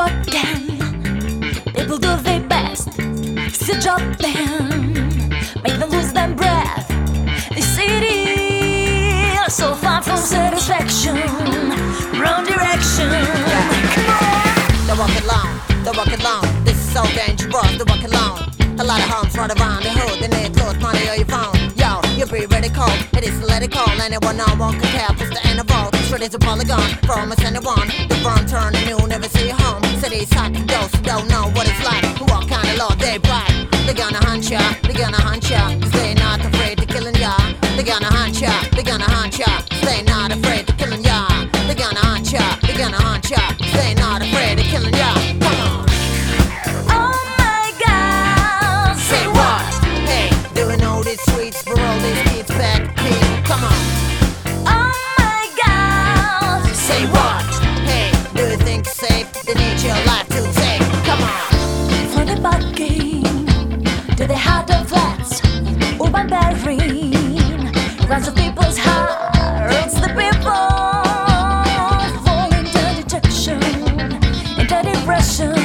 working, people do their best. It's a job then, make them lose their breath. The city is so far from satisfaction, wrong direction. Come on. They walk alone. This is so dangerous, they walk alone. A lot of homes right around the hood, they need clothes, money or your phone. Yo, you'll be ready cold, it is to let it cold. Anyone no one can tell, it's the end of all. Straight as a polygon, for almost anyone. The front turn and you'll never see your home. City's hot and ghosts don't know what it's like. What kind of law they break? They're gonna hunt ya, they're gonna hunt ya. Stay not afraid to killing ya. They're gonna hunt ya, they're gonna hunt ya. Stay not afraid to killing ya. They're gonna hunt ya, they're gonna hunt ya. Stay not afraid of killing ya. Come on. Oh my God, Say what? Hey, doing all these sweets for all these kids back. Hey, come on. oh my God. Say what? Hey, do you think it's safe? They need your life to take. Come on. For the bugging, to the heart of flats, urban bearing, runs of people's hearts, the people fall into dejection, into depression.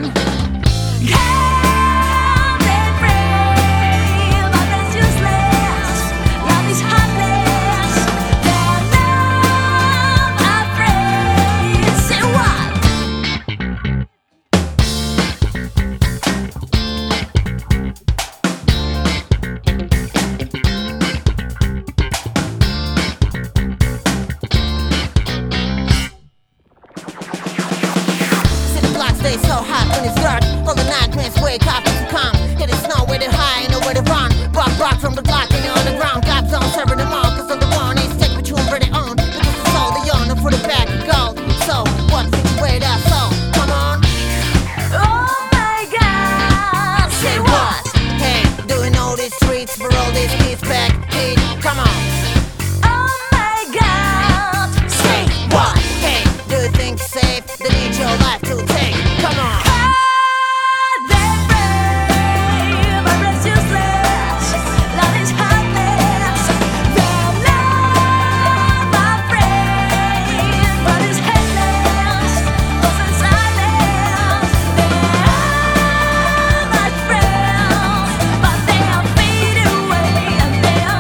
Can they pray? Love is useless, love is heartless, they're not afraid. Say what? City blocks stay so hot when it's dark. All the nightmares wake up and come. It is snow where they high, nowhere to run. Rock from the block and you're on the ground. Cops on serving them all, cause I'm the one. It's take what you already own. Because it's all the young and put it back and go. So, what did you wait out? So, come on. Oh my God, say what? Hey, doing all these streets for all these kids back. Hey, come on. Oh my God, say What? Hey, do you think it's safe? They need your life to take. Come on. they pray, but it's useless. Love is heartless. They're not afraid, but it's headless. Lost in silence. They are my friends, but they are fading away, and they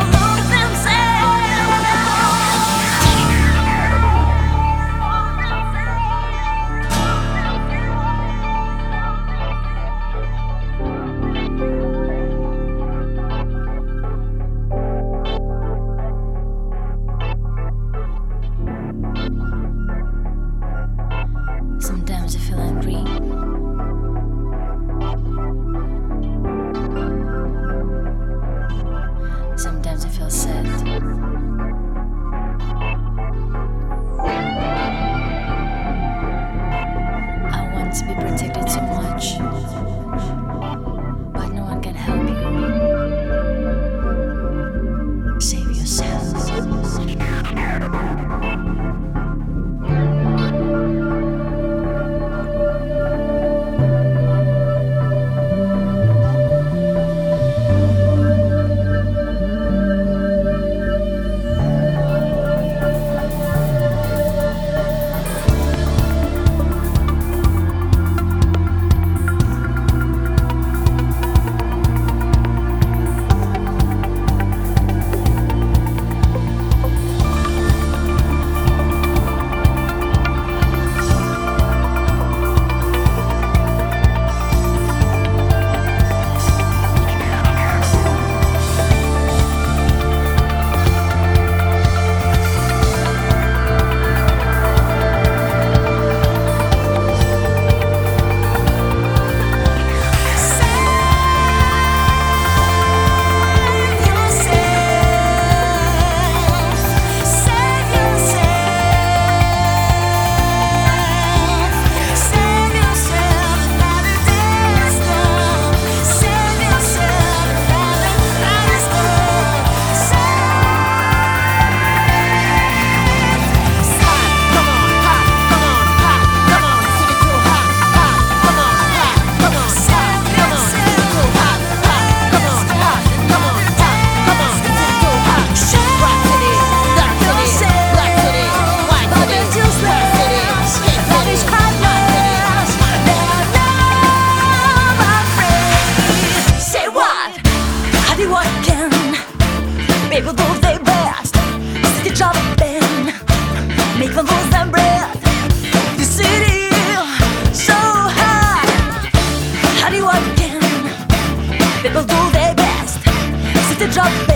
People do their best, city jumping, make them lose their breath. The city so high, how do you again? People do their best, city jumping.